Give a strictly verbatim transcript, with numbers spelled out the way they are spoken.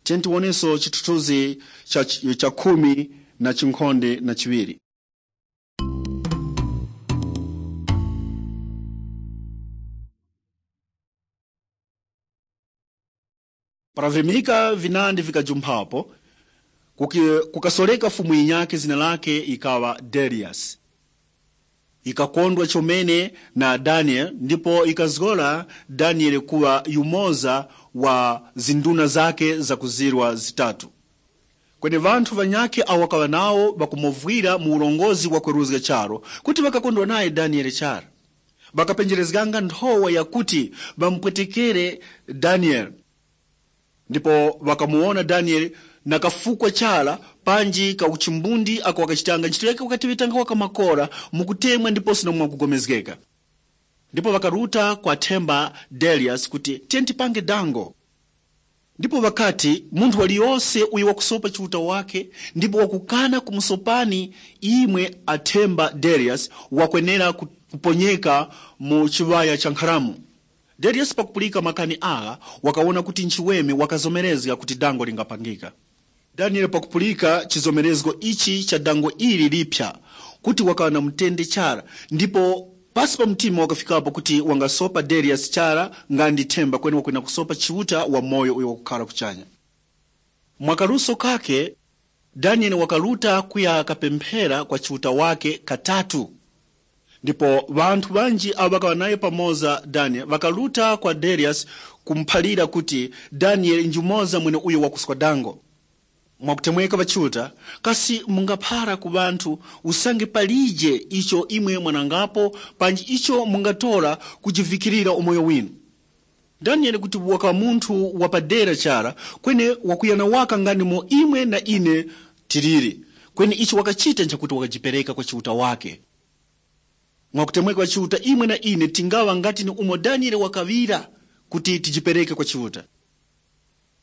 Tentiwoneso chithunzi cha, cha khumi na chinkhonde na chiwiri. Paravimika vinandi vikajumphapo, kukasoleka fumu inyake zina lake ikawa Darius. Ikakondwa chomene na Daniel, ndipo ikazgola Daniel kuwa yumoza wa zinduna zake za kuzirwa zitatu. Kwenye vanthu vanyake awakawa nao bakumovwira mu ulongozi wa kweruzga charo, kuti bakakondwa naye Daniel chara. Bakapenjerezganga nthowa ya kuti bampwetekere Daniel. Ndipo bakamuona Daniel nakafukwa chala panji ka uchimbundi ako wakachitanga ntchito yake wakatiwitanga wakamakora mukutemwa ndipo sina mwakugomezgeka. Ndipo bakaruta kwa temba Darius kuti tentipange dango. Ndipo wakati munthu waliyose uyi wakusopa chiuta wake, ndipo wakukana kumusopani imwe atemba Darius wakwenera kuponyeka mu chiwaya cha nkharamu. Darius pakupulika makani aga wakaona kuti nchiweme wakazomerezga kuti dango lingapangika. Daniel pakupulika chizomerezgo ichi cha dango ili lipya kuti wakawa na mtende chara, ndipo pasi pa mtima wakafikapo kuti wangasopa Darius chara ngandi temba kweni wakwena kusopa chiuta wa moyo uyo wakukhala kuchanya. Mwakaluso kake Daniel wakaluta kuya kapemphera kwa chiuta wake katatu. Ndipo vanthu banji abakawa naye pamoza Daniel wakaluta kwa Darius kumphalira kuti Daniel njumoza mwene uyo wakuswa dango. Mwakutemweka vachiuta, kasi mungaphara ku vanthu usange palije icho imwe mwanangapo panji icho mungatola kujivikirira umoyo winu. Daniel kuti waka munthu wapadera chara kwene wakuyana waka ngani mo imwe na ine tiriri, kwene icho wakachita nchakuti wakajipereka kwa chiuta wake. Mwakutemweka kwa chiuta imwe na ine tingawa ngati ni umo Daniel wakavira kuti tijipereke kwa chiuta.